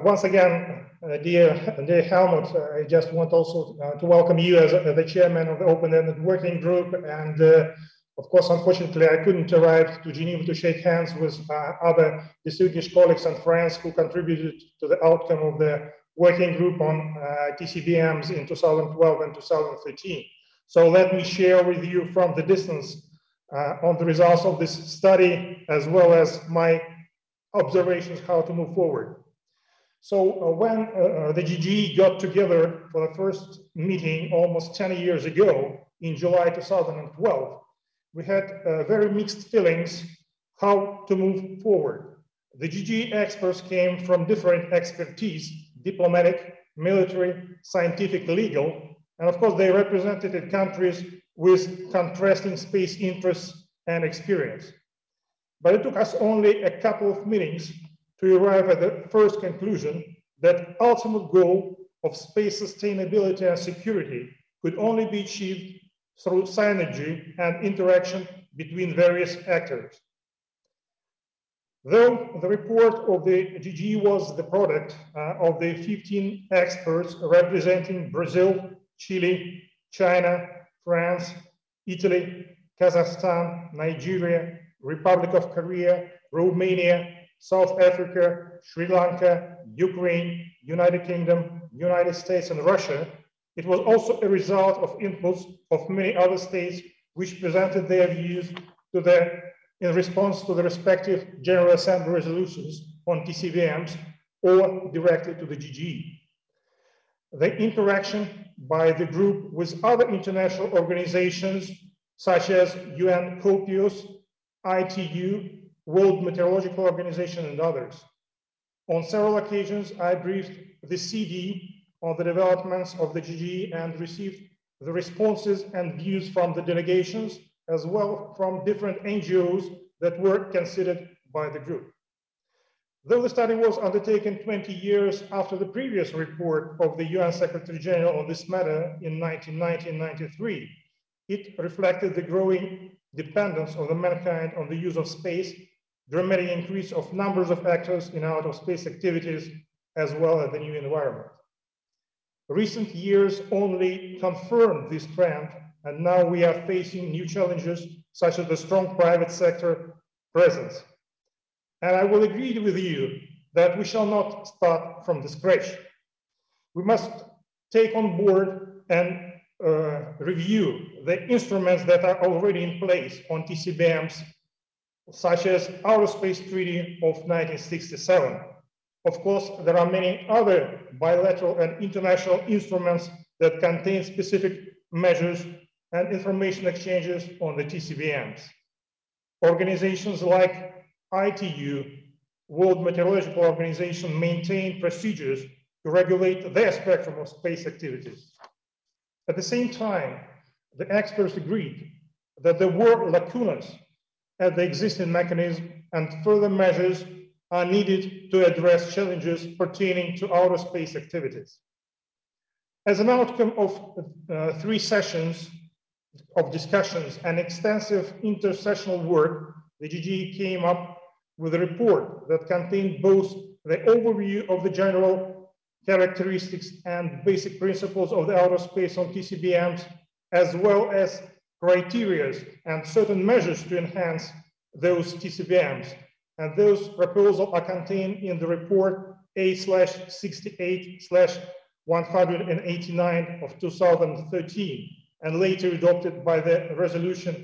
Once again, dear Helmut, I just want also to welcome you as the chairman of the Open-Ended Working Group. And of course, unfortunately, I couldn't arrive to Geneva to shake hands with other distinguished colleagues and friends who contributed to the outcome of the working group on TCBMs in 2012 and 2013. So let me share with you from the distance on the results of this study, as well as my observations how to move forward. So when the GGE got together for the first meeting almost 10 years ago in July 2012, we had very mixed feelings how to move forward. The GGE experts came from different expertise, diplomatic, military, scientific, legal, and of course they represented countries with contrasting space interests and experience. But it took us only a couple of meetings to arrive at the first conclusion that ultimate goal of space sustainability and security could only be achieved through synergy and interaction between various actors. Though the report of the GGE was the product of the 15 experts representing Brazil, Chile, China, France, Italy, Kazakhstan, Nigeria, Republic of Korea, Romania, South Africa, Sri Lanka, Ukraine, United Kingdom, United States, and Russia, it was also a result of inputs of many other states which presented their views in response to the respective General Assembly resolutions on TCBMs or directly to the GGE. The interaction by the group with other international organizations such as UN COPIUS, ITU, World Meteorological Organization, and others. On several occasions, I briefed the CD on the developments of the GGE and received the responses and views from the delegations, as well from different NGOs that were considered by the group. Though the study was undertaken 20 years after the previous report of the UN Secretary General on this matter in 1990 and 93, it reflected the growing dependence of the mankind on the use of space, dramatic increase of numbers of actors in outer space activities, as well as the new environment. Recent years only confirmed this trend, and now we are facing new challenges, such as the strong private sector presence. And I will agree with you that we shall not start from the scratch. We must take on board and review the instruments that are already in place on TCBMs, such as Outer Space Treaty of 1967. Of course, there are many other bilateral and international instruments that contain specific measures and information exchanges on the TCBMs. Organizations like ITU, World Meteorological Organization, maintain procedures to regulate their spectrum of space activities. At the same time, the experts agreed that there were lacunas at the existing mechanism and further measures are needed to address challenges pertaining to outer space activities. As an outcome of 3 sessions of discussions and extensive intersessional work, the GGE came up with a report that contained both the overview of the general characteristics and basic principles of the outer space on TCBMs, as well as criteria and certain measures to enhance those TCBMs. And those proposals are contained in the report A/68/189 of 2013, and later adopted by the resolution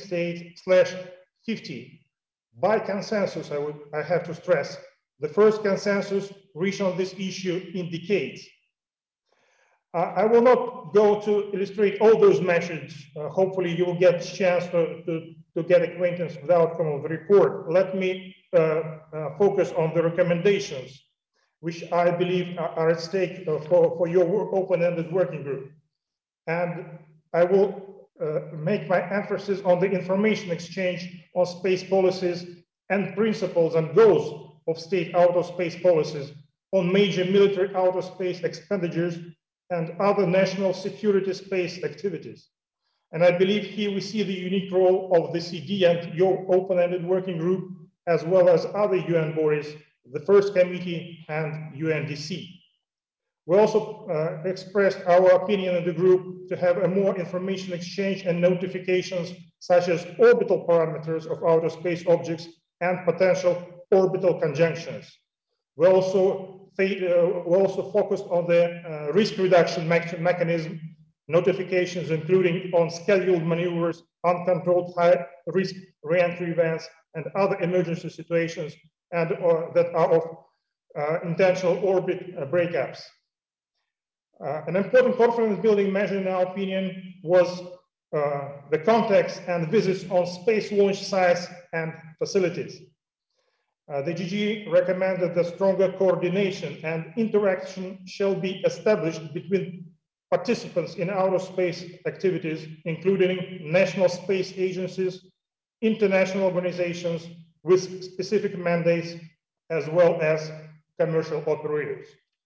68/50. By consensus, I have to stress, the first consensus reached on this issue indicates. I will not go to illustrate all those measures. Hopefully you will get a chance to get acquaintance with the outcome of the report. Let me focus on the recommendations, which I believe are at stake for your open-ended working group. And I will make my emphasis on the information exchange on space policies and principles and goals of state outer space policies, on major military outer space expenditures and other national security space activities. And I believe here we see the unique role of the CD and your open-ended working group, as well as other UN bodies the first committee, and UNDC. We also expressed our opinion in the group to have a more information exchange and notifications, such as orbital parameters of outer space objects and potential orbital conjunctions. We also focused on the risk reduction mechanism, notifications including on scheduled maneuvers, uncontrolled high-risk re-entry events, and other emergency situations and that are of intentional orbit breakups. An important confidence-building measure, in our opinion, was the contacts and visits on space launch sites and facilities. The GG recommended that stronger coordination and interaction shall be established between participants in outer space activities, including national space agencies, international organizations with specific mandates, as well as commercial operators.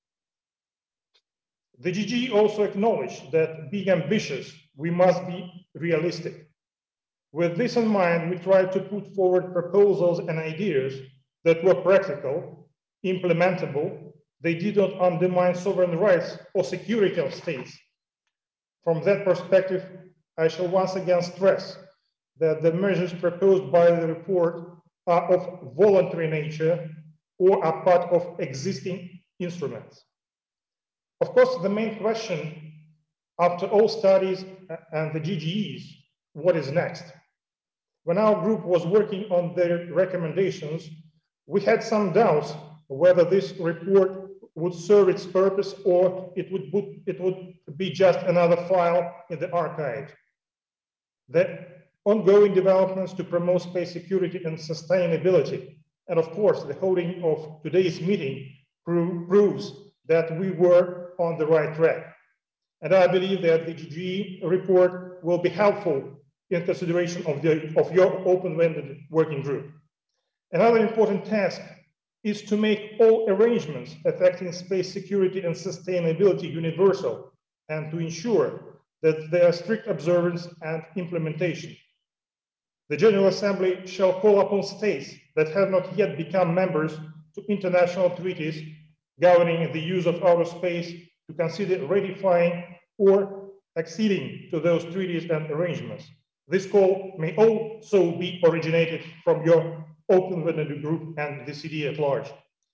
The GG also acknowledged that being ambitious, we must be realistic. With this in mind, we tried to put forward proposals and ideas that were practical, implementable. They did not undermine sovereign rights or security of states. From that perspective, I shall once again stress that the measures proposed by the report are of voluntary nature or are part of existing instruments. Of course, the main question after all studies and the GGEs, what is next? When our group was working on their recommendations, we had some doubts whether this report would serve its purpose or it would be just another file in the archive. The ongoing developments to promote space security and sustainability, and of course, the holding of today's meeting proves that we were on the right track. And I believe that the GGE report will be helpful in consideration of your open-ended working group. Another important task is to make all arrangements affecting space security and sustainability universal and to ensure that there are strict observance and implementation. The General Assembly shall call upon states that have not yet become members to international treaties governing the use of outer space to consider ratifying or acceding to those treaties and arrangements. This call may also be originated from your open-ended group and the CD at large.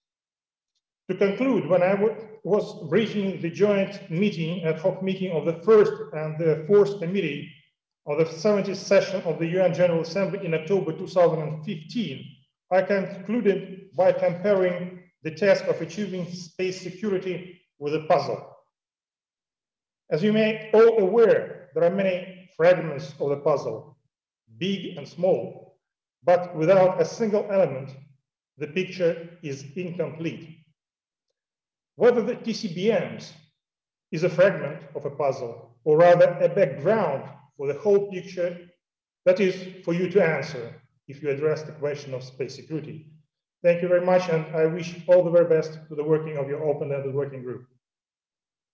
To conclude, when I was briefing the joint meeting, ad hoc meeting of the first and the fourth committee of the 70th session of the UN General Assembly in October 2015, I concluded by comparing the task of achieving space security with a puzzle. As you may all aware, there are many fragments of the puzzle, big and small, but without a single element, the picture is incomplete. Whether the TCBMs is a fragment of a puzzle, or rather a background for the whole picture, that is for you to answer if you address the question of space security. Thank you very much, and I wish all the very best to the working of your open-ended working group.